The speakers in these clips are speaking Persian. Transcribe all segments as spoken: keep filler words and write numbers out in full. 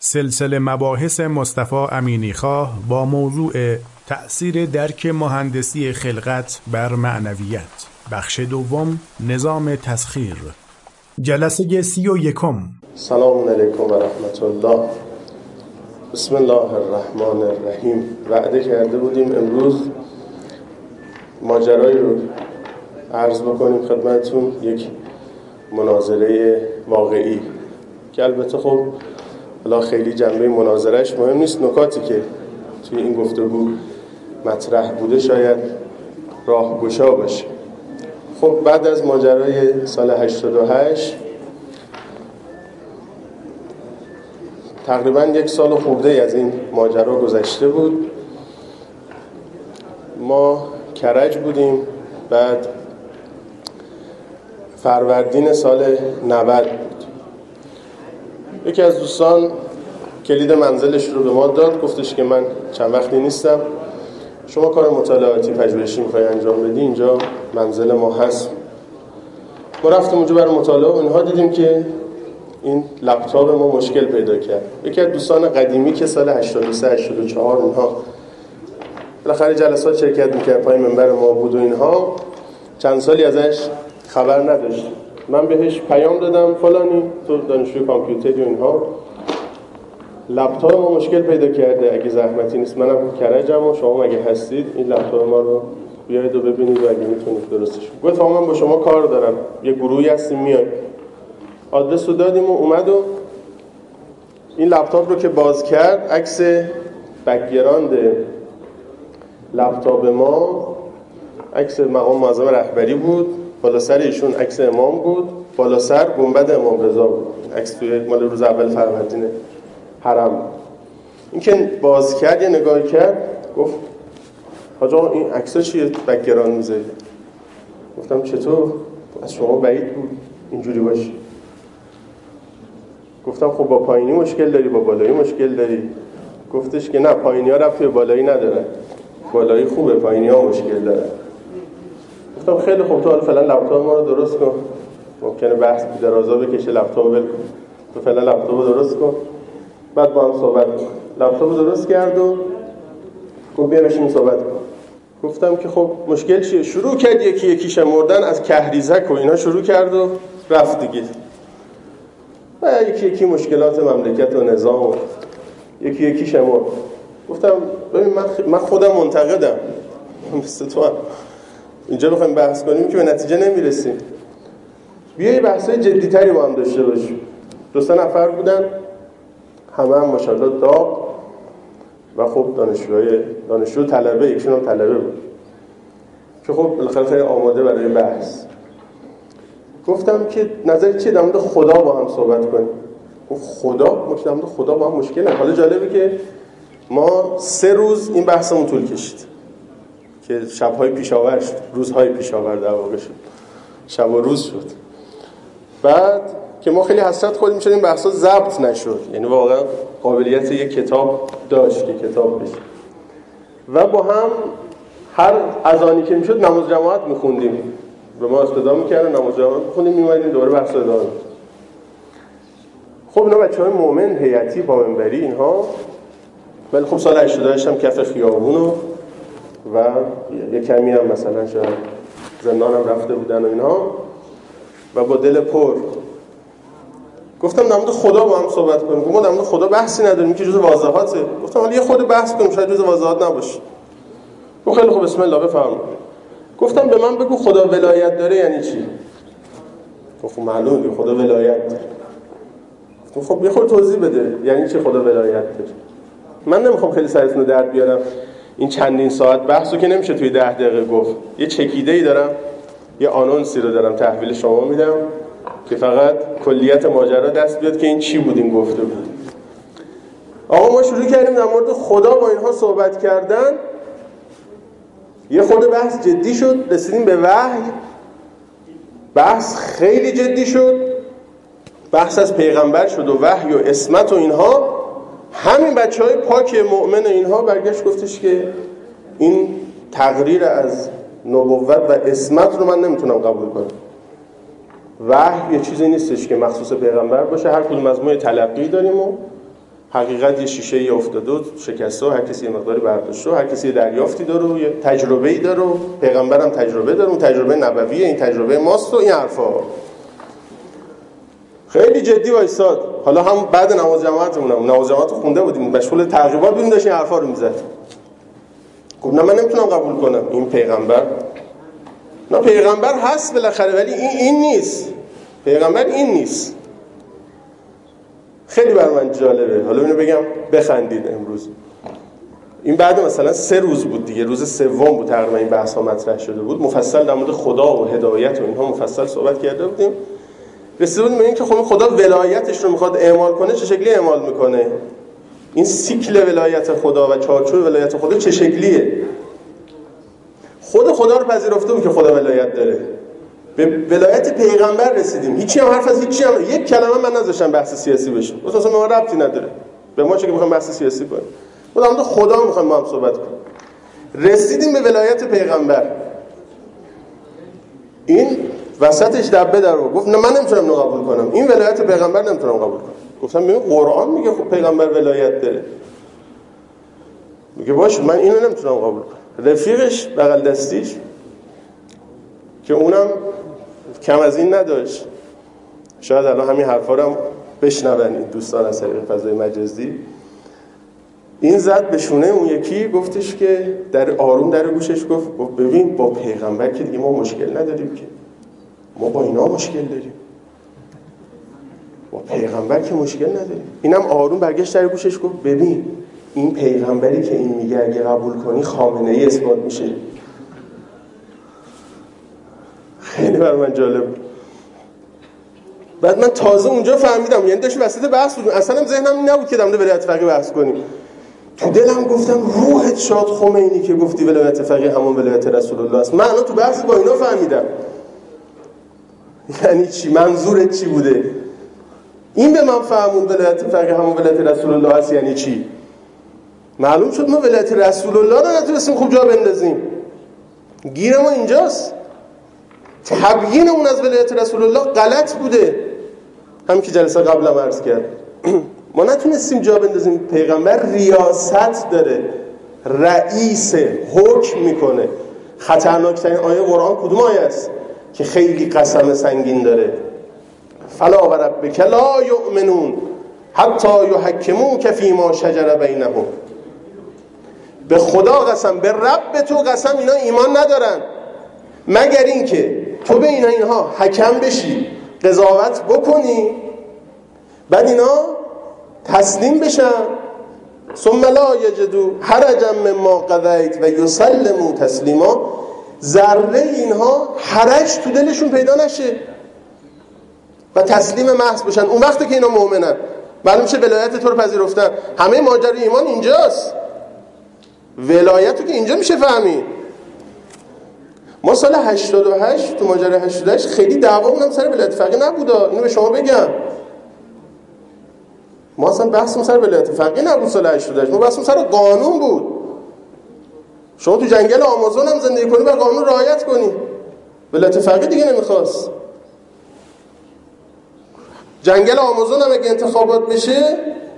سلسله مباحث مصطفی امینیخواه با موضوع تأثیر درک مهندسی خلقت بر معنویت، بخش دوم، نظام تسخیر، جلسه سی و یکم. سلام علیکم و رحمت الله. بسم الله الرحمن الرحیم. وعده کرده بودیم امروز ماجرایی رو عرض بکنیم خدمتتون، یک مناظره واقعی که البته خب حالا خیلی جنبه مناظرهش مهم نیست، نکاتی که توی این گفتگو مطرح بوده شاید راهگشا باشه. خب بعد از ماجرای سال هشتاد و هشت تقریبا یک سال خورده از این ماجرا گذشته بود. ما کرج بودیم، بعد فروردین سال نود بود. یکی از دوستان کلید منزلش رو به ما داد، گفتش که من چند وقتی نیستم، شما کار مطالعاتی پژوهشی میخوای انجام بدی، اینجا منزل ما هست. ما رفتیم اونجا برای مطالعه و اینها، دیدیم که این لپتاپ ما مشکل پیدا کرد. یکی از دوستان قدیمی که سال هشتاد و سه هشتاد و چهار اینها بالاخره جلسات شرکت میکرد، پای منبر ما بود و اینها، چند سالی ازش خبر نداشت. من بهش پیام دادم فلانی تو دانشجوی کامپیوتری و اینها، لپتاپ ما مشکل پیدا کرده، اگه زحمتی نیست منم کرجم و شما اگه هستید این لپتاپ ما رو بیاید و ببینید و اگه میتونید درستش کنید. گفتم من با شما کار دارم، یه گروهی هستیم میایم. آدرس رو دادیم و اومد و این لپتاپ رو که باز کرد، عکس بک‌گراند لپتاپ ما عکس مقام معظم رهبری بود، بالا سر ایشون عکس امام بود، بالا سر گنبد امام رضا بود. عکس توی مال روز اول فروردین حرم. این که باز کرد یه نگاه کرد، گفت حاج آقا این عکس‌ها چیه بک‌گراند میذاری؟ گفتم چطور؟ از شما بعید بود اینجوری باشی. گفتم خب با پایینی مشکل داری با بالایی مشکل داری؟ گفتش که نه، پایینی‌ها ربطی به بالایی نداره، بالایی خوبه، پایینی‌ها مشکل داره. گفتم خیلی خوب، تو حالا فعلا لپتاپ ما رو درست کن، ممکنه بحث درازا بکشه، لپتاپ ول کن، تو فعلا لپتاپ رو درست کن بعد با هم صحبت کن. لپتاپ رو درست کرد و گفت بیا بشین صحبت کن. گفتم که خب مشکل چیه؟ شروع کرد یکی یکی شمردن، از کهریزک و اینا شروع کرد و رفت دیگه. و یکی یکی مشکلات مملکت و نظام و یکی یکی شمرد. گفتم ببین من, من خودم منتقدم، مثل تو هم اینجا بخوایم بحث کنیم که به نتیجه نمیرسیم، بیایی بحثای جدی‌تری با هم داشته باشیم. دو سه نفر بودن، همه هم ماشاءالله داغ و خب دانشجوهای دانشجو طلبه، یکیشون هم طلبه بود که خب بالاخره خیلی آماده برای بحث. گفتم که نظر چیه در مورد خدا با هم صحبت کنیم؟ گفت خدا؟ ما که در مورد خدا با هم مشکل نه. حالا جالبه که ما سه روز این بحثمون طول کشید که شب‌های پیشاور شد، روزهای پیشاور در واقع شد، شب و روز شد. بعد که ما خیلی حسرت خودیم شدیم بحثا ضبط نشد، یعنی واقعا قابلیت یک کتاب داشت که کتاب بشه. و با هم هر اذانی که میشد نماز جماعت میخوندیم، به ما استدعا میکردن نماز جماعت میخوندیم، میومدیم دوباره بحث ادامه میدادیم. خب اینا بچهای مؤمن هیئتی با منبری اینها، ولی خب سال هشتاد و هشت هم کف خیابون و و یه کمی هم مثلا شاید زندان هم رفته بودن و اینها، و با دل پر گفتم در مورد خدا با هم صحبت کنیم. ما در مورد خدا بحثی نداریم که جزء واضحاته. گفتم حالا یه خود بحث کنیم، شاید جزء واضحات نباشه. گفت خیلی خوب بسم الله بفرمایید. گفتم به من بگو خدا ولایت داره یعنی چی؟ گفت معلومه خدا ولایت داره. گفتم خب یه خورده توضیح بده یعنی چی خدا ولایت داره. من نمیخوام خیلی سرتون رو درد بیارم، این چندین ساعت بحثو که نمیشه توی ده دقیقه گفت. یه چکیده‌ای دارم، یه آنونسی رو دارم تحویل شما میدم که فقط کلیت ماجرا دست بیاد که این چی بود این گفته بود. آقا ما شروع کردیم در مورد خدا با اینها صحبت کردن، یه خورده بحث جدی شد، رسیدیم به وحی، بحث خیلی جدی شد، بحث از پیغمبر شد و وحی و عصمت و اینها. همین بچهای پاک مؤمن اینها برگشت گفتش که این تقریر از نبوت و عصمت رو من نمیتونم قبول کنم. وحی یه چیزی نیستش که مخصوص پیغمبر باشه، هر کدوم از ما یه تلقی داریم و حقیقت یه شیشه ای افتاده و شکسته و هر کسی یه مقداری برداشته و هر کسی یه دریافتی داره و یه تجربه‌ای داره و پیغمبرم تجربه داره، اون تجربه نبویه، این تجربه ماست و این حرفا. خیلی جدی وایساد. حالا هم بعد نماز جماعتمونم نماز جماعت خونده بودیم، مشغول تعقیبات بودیم، داشتیم حرفا رو میزد. گفت نه من نمیتونم قبول کنم این پیغمبر. نه پیغمبر هست بالاخره ولی این این نیست. پیغمبر این نیست. خیلی بر من جالبه. حالا اینو بگم بخندید. امروز این بعد مثلا سه روز بود دیگه، روز سوم بود تقریبا این بحث ها مطرح شده بود، مفصل در مورد خدا و هدایت و اینها مفصل صحبت کرده بودیم. رسیده بودیم به این که خب خدا ولایتش رو میخواد اعمال کنه، چه شکلی اعمال میکنه؟ این سیکل ولایت خدا و چارچوب ولایت خدا چه شکلیه؟ خود خدا رو پذیرفته بود که خدا ولایت داره. به ولایت پیغمبر رسیدیم. هیچی هم حرف از هیچی هم یک کلمه من نذاشتم بحث سیاسی بشه. اصلا به ما ربطی نداره. به ما چه که میخوایم بحث سیاسی کنیم. ما در خدا میخوایم با هم صحبت کنیم. رسیدیم به ولایت پیغمبر. این وسطش دبه در رو گفت نه من نمیتونم اینو قبول کنم. این ولایت پیغمبر نمیتونم قبول کنم. گفتم ببین قرآن میگه خب پیغمبر ولایت داره. میگه باشه من اینو نمیتونم قبول کنم. رفیقش بغل دستیش که اونم کم از این نداشت، شاید الان همین حرفا رو هم بشنون این دوستان از طریق فضای مجازی، این زد به شونه اون یکی، گفتش که در آروم در گوشش گفت ببین با پیغمبر که دیگه ما مشکل نداریم، که ما با اینا مشکل داریم، با پیغمبر که مشکل نداریم. اینم آروم برگشت در گوشش گفت ببین این پیغمبری که این میگه اگه قبول کنی خامنه ای اثبات میشه. خیلی بر من جالب. بعد من تازه اونجا فهمیدم، یعنی داشت وسط بحث بود، اصلا هم ذهنم این نبود که در مورد ولایت فقیه بحث کنیم. تو دلم گفتم روحت شاد خمینی که گفتی ولایت فقیه همون ولایت رسول الله است. من الان تو بحث با اینا فهمیدم یعنی چی، منظورت چی بوده. این به من فهمون ولایت فقیه همون ولایت رسول الله است یعنی چی. معلوم شد ما ولایت رسول الله رو نتونستیم خوب جا بندازیم. گیر ما اینجاست. تبیین اون از ولایت رسول الله غلط بوده، همین که جلسه قبلم عرض کرد. ما نتونستیم جا بندازیم. پیغمبر ریاست داره، رئیس، حکم میکنه. خطرناکترین آیه قرآن کدوم آیه است که خیلی قسم سنگین داره؟ فلا و ربک لا یؤمنون حتی یحکموک فیما شجر بینهم. به خدا قسم، به رب تو قسم، اینا ایمان ندارن مگر این که تو به اینا اینها حکم بشی، قضاوت بکنی، بعد اینا تسلیم بشن، ثم لا یجدوا حرجا مما قضیت و یسلموا تسلیما. ذره اینها حرج تو دلشون پیدا نشه و تسلیم محض بشن. اون وقتی که اینا مؤمنن، معلوم شه ولایت تو رو پذیرفتن. همه ماجرای ایمان اینجاست. ولایت که اینجا میشه فهمید. ما سال هشتاد و هشت تو ماجرای هشتاد و هشت خیلی دعوامون هم سر ولایت فقیه نبودا، اینو به شما بگم. ما اصلا بحثمون سر ولایت فقیه نبود سال هشتاد و هشت، ما بحثمون سر قانون بود. شما تو جنگل آمازون هم زندگی کنی و قانون رعایت کنی. ولایت فقیه دیگه نمیخواست. جنگل آمازون هم اگه انتخابات بشه،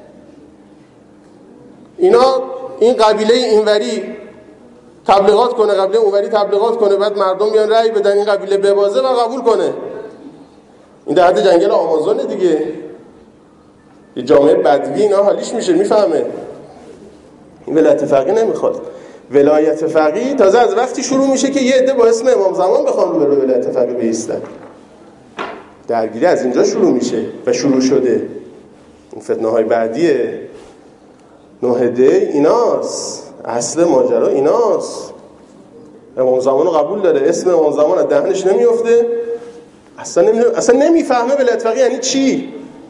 اینا این قبیله اینوری تبلیغات کنه، قبیله اونوری تبلیغات کنه، بعد مردم بیان رأی بدن، این قبیله ببازه و قبول کنه. این در حد جنگل آمازون دیگه. یه جامعه بدوی اینا حالیش میشه، میفهمه. این ولایت فقیه نمیخواد. ولایت فقیه تازه از وقتی شروع میشه که یه عده با اسم امام زمان بخوان رو به ولایت فقیه بایستن. درگیری از اینجا شروع میشه و شروع شده. این فتنه های بعدیه نهده ایناست، اصل ماجرا ایناست. امام زمان رو قبول داره، اسم امام زمان از دهنش نمیفته، اصلا نمی... اصلا نمیفهمه ولایت فقیه یعنی چی.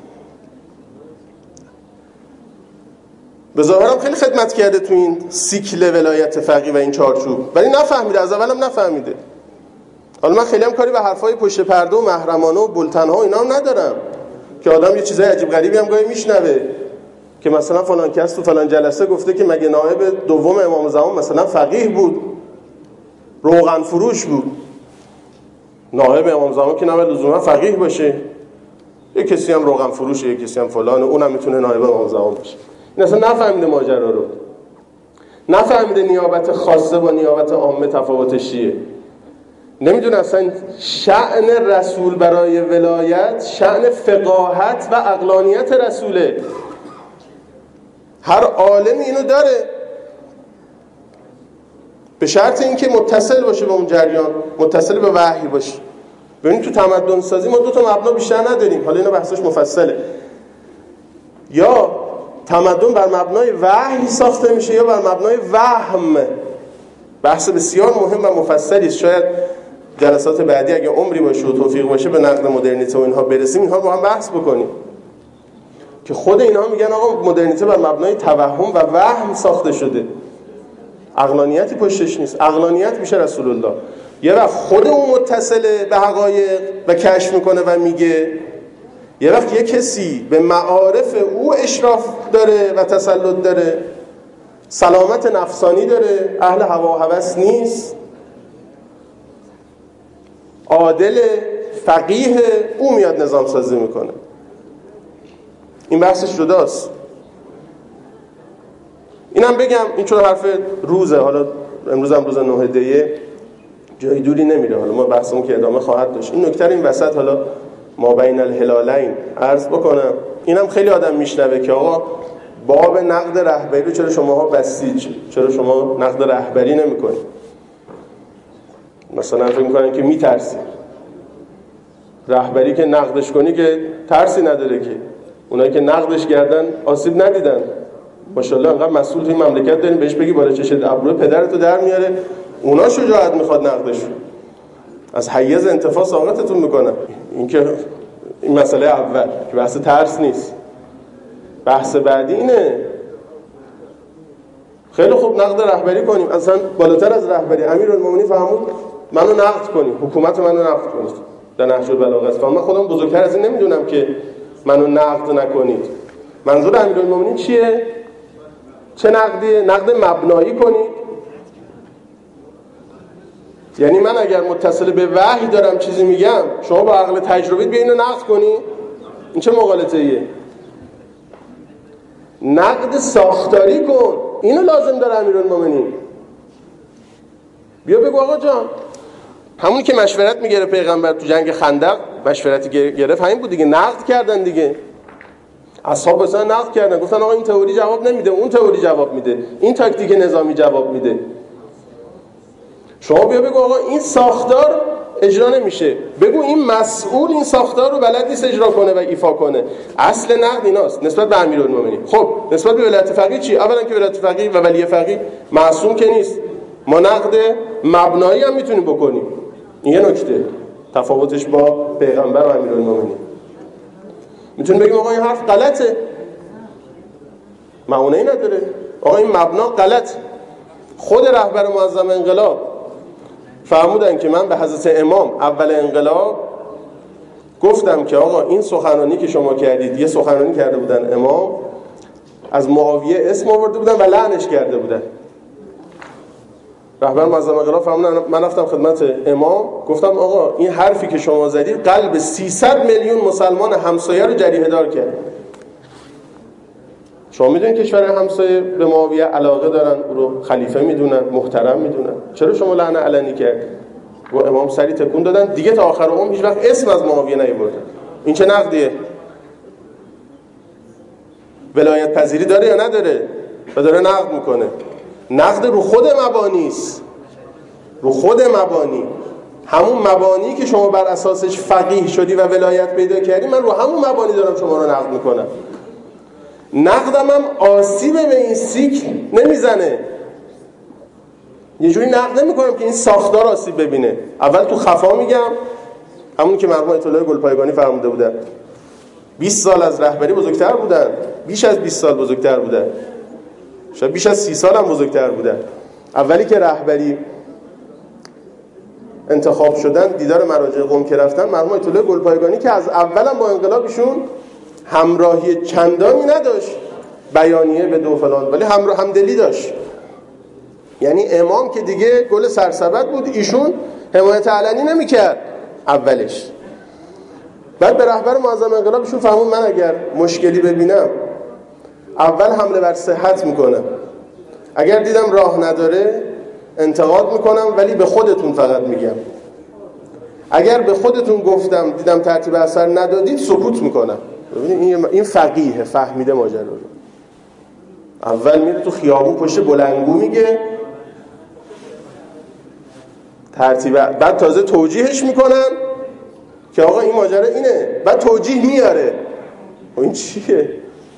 به ظاهرم خیلی خدمت کرده تو این سیکل ولایت فقیه و این چارچوب، ولی نفهمیده، از اولم نفهمیده. حالا من خیلی هم کاری به حرفای پشت پرده و محرمانه و بلتنها و اینا هم ندارم که آدم یه چیزای عجیب غریبی هم گاهی میشنوه که مثلا فلان کس تو فلان جلسه گفته که مگه نائب دوم امام زمان مثلا فقیه بود، روغن فروش بود. نائب امام زمان که نباید لزوما فقیه باشه، یه کسی هم روغن فروشه، یه کسی هم فلانه، اونم میتونه نائب امام زمان باشه. این اصلا نفهمیده ماجرا رو، نفهمیده نیابت خاصه با نیابت عامه تفاوتش چیه، نمیدونه اصلا شأن رسول برای ولایت شأن فقاهت و عقلانیت رسوله. هر عالمی اینو داره به شرط اینکه متصل باشه به اون جریان، متصل به وحی باشه. ببینید تو تمدن سازی ما دو تا مبنا بیشتر نداریم، حالا اینا بحثش مفصله. یا تمدن بر مبنای وحی ساخته میشه یا بر مبنای وهم. بحث بسیار مهم و مفصلی است. شاید جلسات بعدی اگه عمری باشه و توفیق باشه به نقد مدرنیته و اینها برسیم، اینها با هم بحث بکنیم که خود اینها میگن آقا مدرنیته بر مبنای توهم و وهم ساخته شده، عقلانیتی پشتش نیست. عقلانیت میشه رسول الله. یه وقت خود اون متصله به حقایق و کشف میکنه و میگه، یه وقت یه کسی به معارف او اشراف داره و تسلط داره، سلامت نفسانی داره، اهل هوا و هوس نیست، عادل فقیه، او میاد نظام سازی میکنه. این بحثش جداست. اینم بگم، این چون حرف روزه، حالا امروز هم روز نه دیه جای دوری نمیره، حالا ما بحثمون که ادامه خواهد داشت. این نکته این وسط حالا ما بین الهلالین عرض بکنم. اینم خیلی آدم میشنوه که آقا باب نقد رهبری رو چرا شماها بسیج، چرا شما نقد رهبری نمیکنید؟ مثلا فکر میکنن که میترسی رهبری که نقدش کنی که ترسی نداره، که اونایی که نقدش کردن آسیب ندیدن. ماشاءالله انقدر مسئول توی مملکت داریم، بهش بگی بالا چشت ابرو پدرتو در میاره، اونا شجاعت میخواد نقدش، از حیز انتفاع ساقطتون میکنن. این که این مسئله اول که بحث ترس نیست. بحث بعدی اینه خیلی خوب نقد رهبری کنیم، اصلا بالاتر از رهبری امیرالمومنین فرمود منو نقد کنید، حکومت منو نقد کنید. در نهج البلاغه است. من خودم بزرگتر از این نمیدونم که منو نقد نکنید. منظور امیرالمومنین چیه؟ چه نقدیه؟ نقد مبنایی کنید. یعنی من اگر متصل به وحی دارم چیزی میگم، شما با عقل تجربی بیا اینو نقد کنی؟ این چه مغالطه ایه؟ نقد ساختاری کن. اینو لازم داره امیرالمومنین. بیا بگو آقا جان، همونی که مشورت میگیره پیغمبر تو جنگ خندق مشورتی گرفت همین بود دیگه، نقد کردن دیگه. اصحاب مثلا نقد کردن، گفتن آقا این تئوری جواب نمیده، اون تئوری جواب میده، این تاکتیک نظامی جواب میده. شما بیا بگو آقا این ساختار اجرا نمیشه، بگو این مسئول این ساختار رو بلد نیست اجرا کنه و ایفا کنه. اصل نقد ایناست نسبت به امیرالمومنین. خب نسبت به ولایت فقیه چی؟ اولا که ولایت فقیه و ولی فقیه معصوم که نیست، ما نقد مبنایی هم میتونیم بکنیم. این یه نکته تفاوتش با پیغمبر و امیرالمومنین. میتونیم بگیم آقا این حرف غلطه، معونه‌ای نداره، آقا این مبنا غلط. خود رهبر معظم انقلاب فرمودن که من به حضرت امام اول انقلاب گفتم که آقا این سخنرانی که شما کردید، یه سخنرانی کرده بودن امام، از معاویه اسم آورده بودن و لعنش کرده بودن. رهبر معظم انقلاب فرمودن من رفتم خدمت امام گفتم آقا این حرفی که شما زدید قلب سیصد میلیون مسلمان همسایه رو جریحه دار کرد. شما میدونید کشور همسایه به معاویه علاقه دارن، او رو خلیفه میدونن، محترم میدونن، چرا شما لعنه علنی کردید؟ و امام سری تکون دادن دیگه، تا آخر عمر هیچ وقت اسم از معاویه نیاوردن. این چه نقدیه؟ ولایت پذیری داره یا نداره؟ و داره نقد میکنه. نقد رو خود مبانی است، رو خود مبانی، همون مبانی که شما بر اساسش فقیه شدی و ولایت پیدا کردی، من رو همون مبانی دارم شما رو نقد میکنم. نقدم هم آسیب به این سیکل نمیزنه. یه جوری نقد نمیکنم که این ساختار آسیب ببینه. اول تو خفا میگم، همون که مرحوم آیت الله گلپایگانی فرموده بودن، بیست سال از رهبری بزرگتر بودن، بیش از بیست سال بزرگتر بودن، شاید بیش از سی سال هم بزرگتر بودن. اولی که رهبری انتخاب شدن، دیدار مراجع قم که رفتن، مرحوم آیت الله گلپایگانی که از اول هم با انقلابشون همراهی چندانی نداشت، بیانیه به دو فلان، ولی همراه همدلی داشت. یعنی امام که دیگه گل سرسبد بود، ایشون حمایت علنی نمی‌کرد اولش. بعد به رهبر معظم انقلابشون فرمود من اگر مشکلی ببینم اول حمله بر صحت میکنم، اگر دیدم راه نداره انتقاد میکنم، ولی به خودتون فقط میگم. اگر به خودتون گفتم دیدم ترتیب اثر ندادید سکوت میکنم. ببینید این فقیه، فهمیده ماجرا رو. اول میره تو خیابون پشت بلندگو میگه ترتیب، بعد تازه توجیهش میکنن که آقا این ماجرا اینه، بعد توجیه میاره. این چیه؟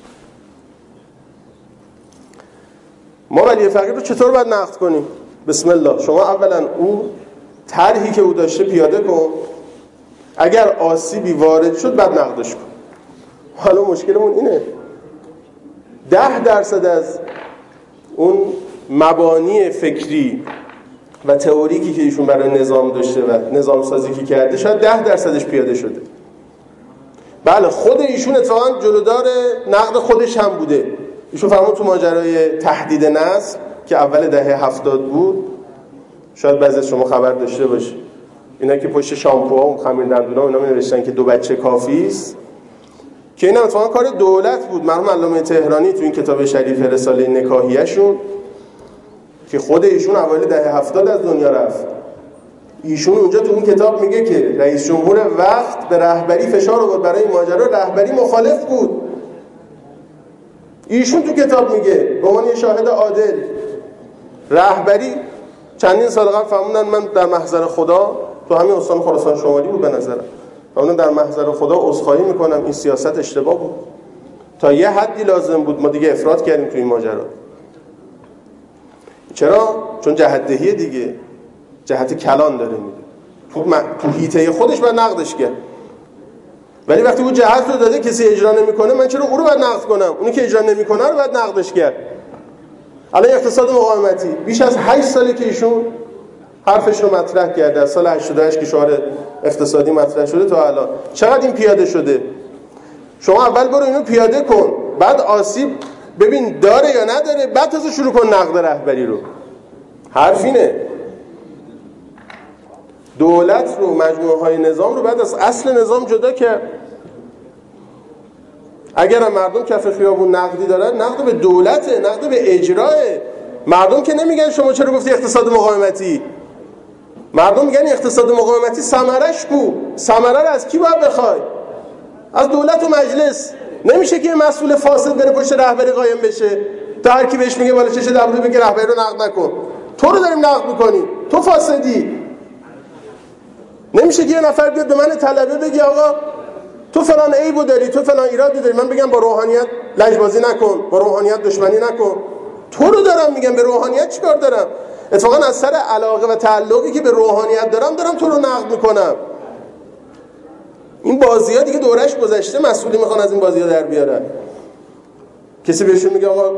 ما ولی فقیه رو چطور باید نقد کنیم؟ بسم الله، شما اولا اون طرحی که او داشته پیاده کن، اگر آسیبی وارد شد بعد نقدش کن. حالا مشکلمون اینه ده درصد از اون مبانی فکری و تئوریکی که ایشون برای نظام داشته و نظام سازی که کرده شاید ده درصدش پیاده شده. بله خود ایشون اتفاقا جلودار نقد خودش هم بوده. ایشون فرمود تو ماجرای تهدید نسل که اول دهه هفتاد بود، شاید بعضی از شما خبر داشته باشید، اینا که پشت شامپوها و خمیر دندونا اینا می‌نوشتن که دو بچه کافی است، که اینا اتفاقا کار دولت بود. مرحوم علامه تهرانی تو این کتاب شریف رساله نکاحیه‌شون که خود ایشون اوایل دهه هفتاد از دنیا رفت، ایشون اونجا تو اون کتاب میگه که رئیس جمهور وقت به رهبری فشار آورد برای این ماجرا، رهبری مخالف بود. ایشون تو کتاب میگه به عنوان یه شاهد عادل، رهبری چندین سال قبل فهموندن من در محضر خدا، تو همین استان خراسان شمالی بود به نظرم، فهموندن در محضر خدا عذرخواهی میکنم این سیاست اشتباه بود، تا یه حدی لازم بود، ما دیگه افراط کردیم تو این ماجرا. چرا؟ چون جهت دهی دیگه، جهت کلان داره میده، تو م... تو هیته خودش باید نقدش کرد. ولی وقتی اون جهت رو داده کسی اجرا نمیکنه، من چرا اون رو باید نقد کنم؟ اونی که اجرا نمیکنه رو باید نقدش کرد. الان اقتصاد مقاومتی بیش از هشت ساله که ایشون حرفش رو مطرح کرده، از سال هشتاد و هشت که شعار اقتصادی مطرح شده تا الان چقدر این پیاده شده؟ شما اول برو اینو پیاده کن، بعد آسیب ببین داره یا نداره، بعد تازه شروع کن نقد رهبری رو. حرف اینه دولت رو، مجموعه های نظام رو بعد از اصل نظام جدا کرد. اگر هم مردم کف خیابون نقدی دارن، نقد به دولته، نقد به اجراه. مردم که نمیگن شما چرا گفتی اقتصاد مقاومتی، مردم میگن اقتصاد مقاومتی ثمرش کو، ثمره رو از کی باید بخوای؟ از دولت و مجلس. نمیشه که مسئول فاسد بره پشت رهبری قایم بشه، تا هر کی بهش میگه بالا چش دبلو بگه رهبری رو نقد نکن. تو رو داریم نقد میکنی، تو فاسدی. نمیشه که یه نفر بیاد به من طلبه بگی آقا تو فلان عیبو داری، تو فلان ایرادی داری، من بگم با روحانیت لجبازی نکن، با روحانیت دشمنی نکن. تو رو دارم میگم، به روحانیت چیکار دارم؟ اتفاقا از سر علاقه و تعلقی که به روحانیت دارم دارم تو رو نقد میکنم. این بازی‌ها دیگه دورش گذشته، مسئولی میخوان از این بازی‌ها در بیارن. کسی بهشون میگه آقا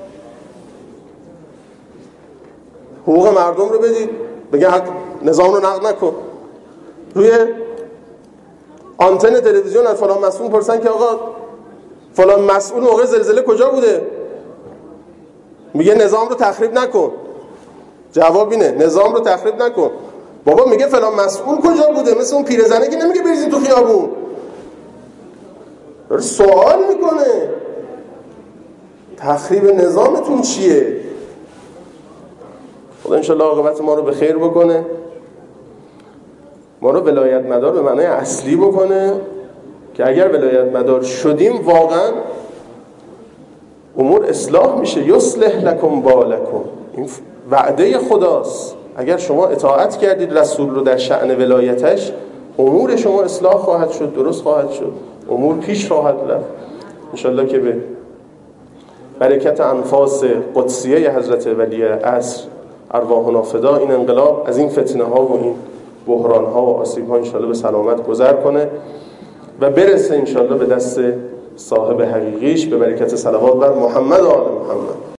حقوق مردم رو بدید، بگه حق نظام رو نقد نکن. روی آنتن تلویزیون از فلان مسئول پرسن که آقا فلان مسئول موقع زلزله کجا بوده؟ میگه نظام رو تخریب نکن. جواب اینه نظام رو تخریب نکن. بابا میگه فلان مسئول کجا بوده؟ مثل اون پیرزنه که نمیگه بریزین تو خیابون، داره سوال میکنه تخریب نظامتون چیه؟ خدا انشالله عاقبت ما رو به خیر بکنه، ما رو ولایت مدار به معنای اصلی بکنه که اگر ولایت مدار شدیم واقعا امور اصلاح میشه. یصلح لکم بالکم، این وعده خداست. اگر شما اطاعت کردید رسول رو در شأن ولایتش، امور شما اصلاح خواهد شد، درست خواهد شد، امور پیش خواهد رفت انشالله که به برکت انفاس قدسیه حضرت ولی عصر ارواحنا فدا این انقلاب از این فتنه ها و این بحران ها و آسیب ها انشالله به سلامت گذر کنه و برسه انشالله به دست صاحب حقیقیش به برکت صلوات بر محمد و آل محمد.